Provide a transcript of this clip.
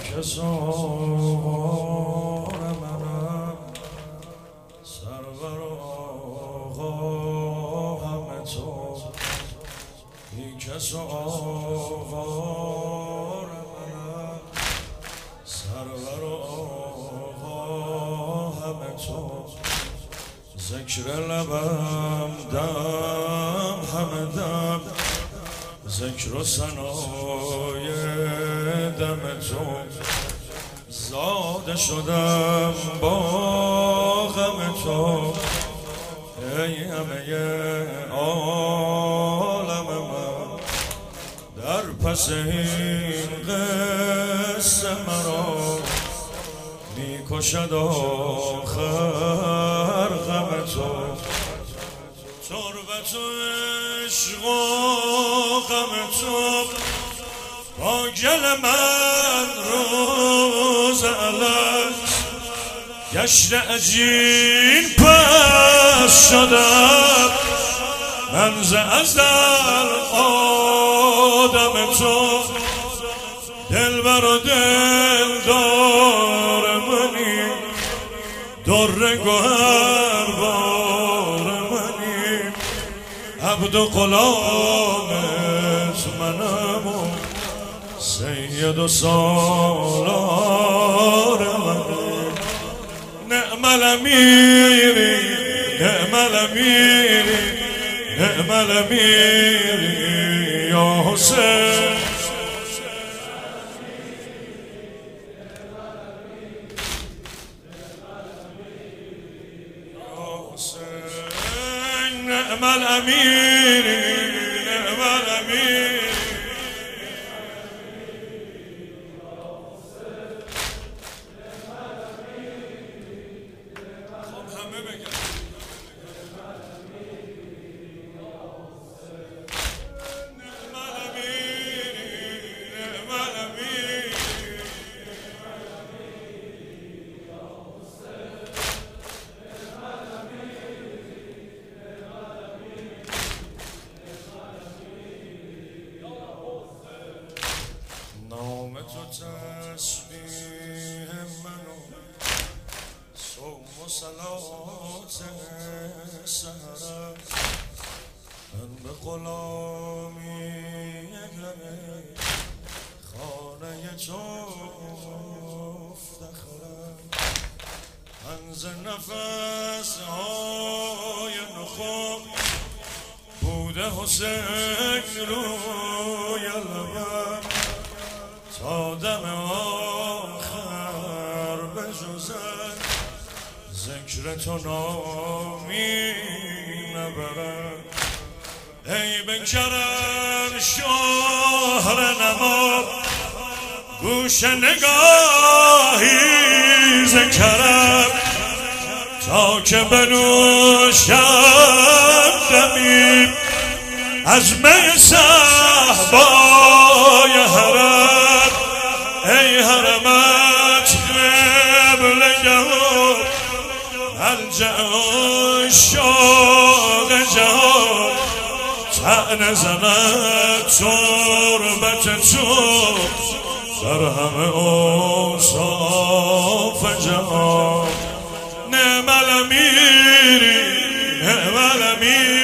که سوار منم سرور آقا همه تو ای که سوار منم سرور آقا همه تو ذکر لبم دم همه دم ذکر و ثنای دم تو زاده شدم با غم تو ای همه عالم من در پس این قصه مرا میکشد آخر غم تو تربت و عشق و غم تو با گل من روز علت گشت عجین پس شدم من ز ازل آدم تو دلبر و دلدار منی در گوهر بار منی عبد و غلامت منم و سید و سالار منی نعم الامیری نعم الامیری نعم الامیری یا حسین نعم الامیر نعم الامیر خب همه بگن نعم الامیر نعم الامیر نام تو تسبیح منو صوم و صلات سحرم من به غلامی گره خانه تو افتخرم من ز نفس های نخم بوده حسین روی لبم تا دم آخر بجزد ذکر تو نامی نبرد ای بکرم شهر نما گوش نگاهی ذکرم تا که بنوشم دمی از می صحبای حرم ای حرمت قبله و ملجأ عشاق جهان طعنه زند تربت تو در همه اوصاف جهان نعم الامیری نعم الامیری